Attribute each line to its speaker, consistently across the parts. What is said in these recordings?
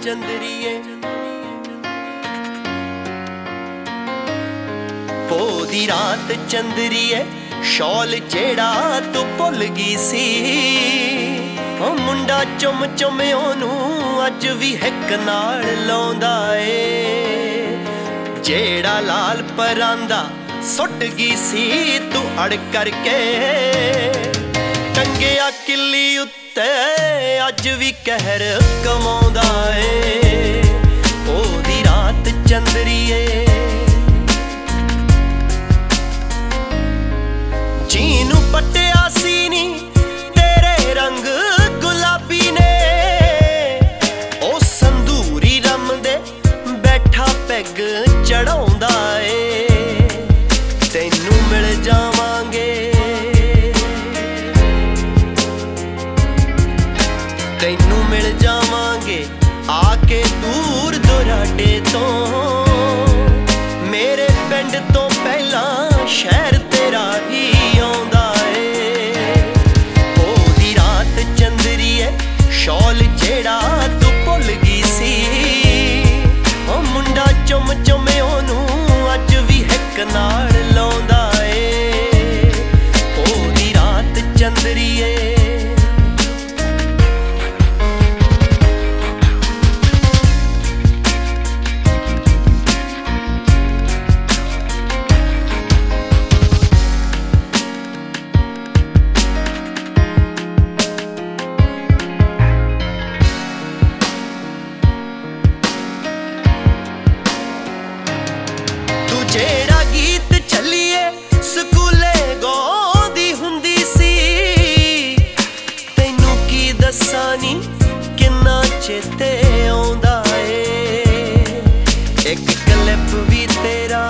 Speaker 1: चंदरिए पोदी रात चंदरिए शॉल जेड़ा तू भुल गई सी मुंडा चुम चुम ओनू अज भी हिक नाल लाउंदा ए जेड़ा लाल परांदा सुट गई सी तू अड़ करके टंगिया किली उत्ते अज भी कहर कमाउंदा ए ओदी रात चंदरिए जीनू पट्टिया सी नी तेरे रंग गुलाबी ने ओ संदूरी रम दे बैठा पैग चढ़ाउंदा ए तैनू मिल जावांगे तैनू मिल जावांगे आके दूर दुराडे तो मेरे पिंड तो पहला शहर तेरा ही आउंदा ए ओदी रात चंदरिए शॉल जेड़ा तू भुल गई सी ओ मुंडा चुम चुम ओनू अज भी हिक नाल लाउंदा ए ओदी रात चंदरिए जेड़ा गीत चलिए स्कूले गाउंदी हुंदी सी तैनू की दस्सां नी किन्ना चेते आउंदा ए एक क्लिप भी तेरा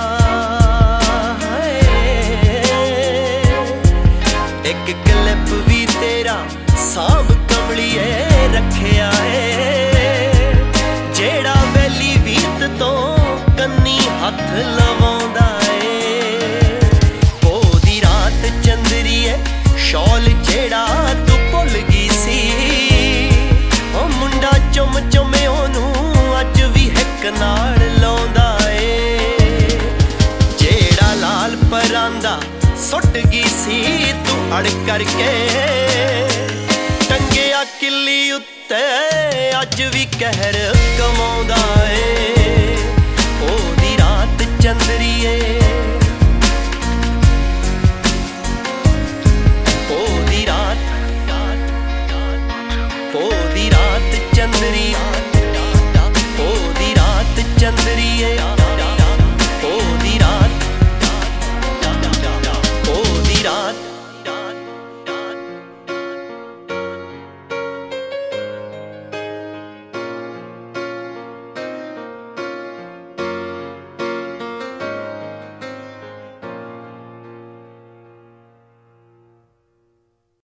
Speaker 1: एक क्लिप भी तेरा सांभ कमलिए रखिया है जेड़ा वैली वीत तो कन्नी हथ लवाउंदा ए ओदी रात चंदरिए शॉल जेड़ा तू भुल गई सी ओ मुंडा चुम चुम ओनू अज भी हिक नाल लाउंदा ए जेड़ा लाल परांदा सुट गई सी तू अड़ करके टंगिया किली उत्ते अज भी कहर कमाउंदा ए ओदी रात चंदरिए ओदी रात चंदरिए ओदी रात चंदरिए।